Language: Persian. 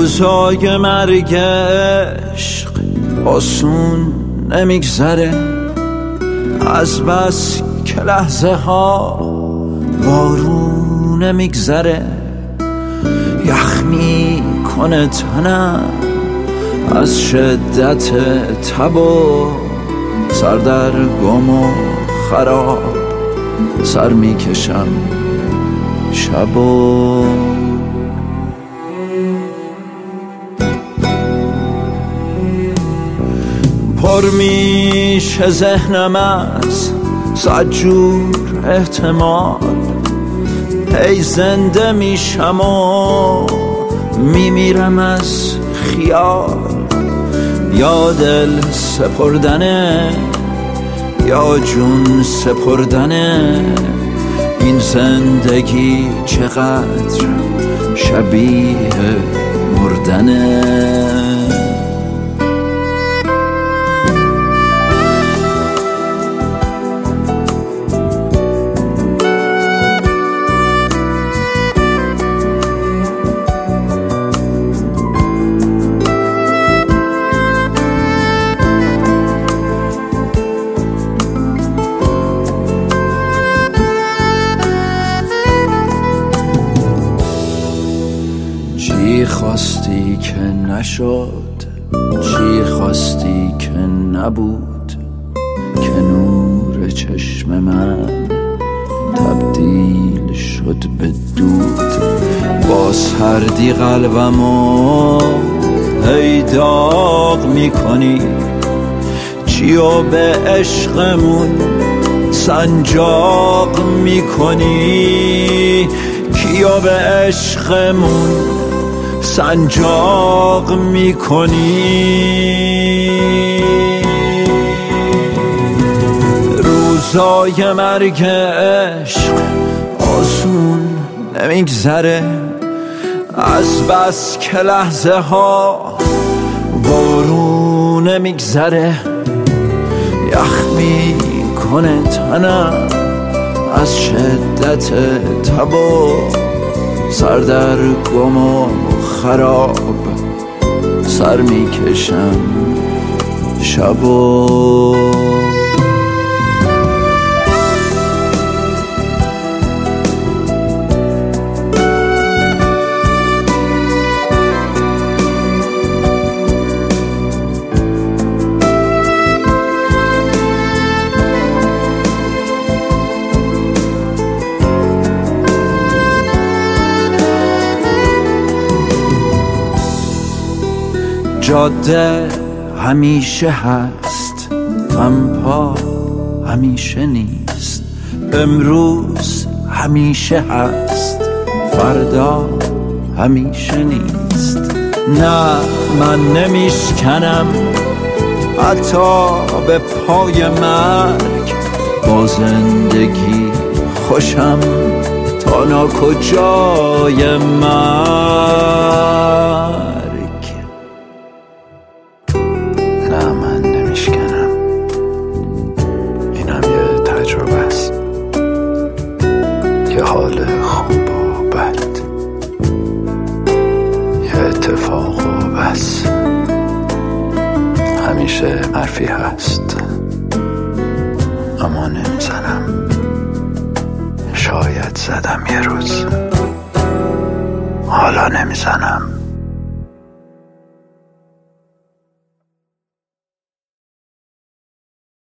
روزای مرگ عشق آسون نمیگذره، از بس که لحظه ها بارون نمیگذره. یخ میکنه تنم از شدت تب و سردرگم و خراب، سر میکشم شب و پر میشه ذهنم از صد جور احتمال. ای زنده میشم و میمیرم از خیال، یا دل سپردنه یا جون سپردنه. این زندگی چقدر شبیه مردنه. چی خواستی که نشد، چی خواستی که نبود، که نور چشم من تبدیل شد به دود. با سردی قلبمو هی داغ میکنی، چیو به عشقمون سنجاق میکنی، کیو به عشقمون سنجاق میکنی. روزای مرگ عشق آسون نمیگذره، از بس که لحظه ها بارون نمیگذره. یخ میکنه تنم از شدت تب و سردرگم و خراب، سر میکشم شب و جاده همیشه هست، پا همیشه نیست. امروز همیشه هست، فردا همیشه نیست. نه من نمیشکنم حتی به پای مرگ، با زندگی خوشم تا ناکجای مرگ. نه من نمیشکنم، اینم یه تجربه است، یه حال خوب و بد، یه اتفاق و بس. همیشه حرفی هست اما نمیزنم، شاید زدم یه روز، حالا نمیزنم.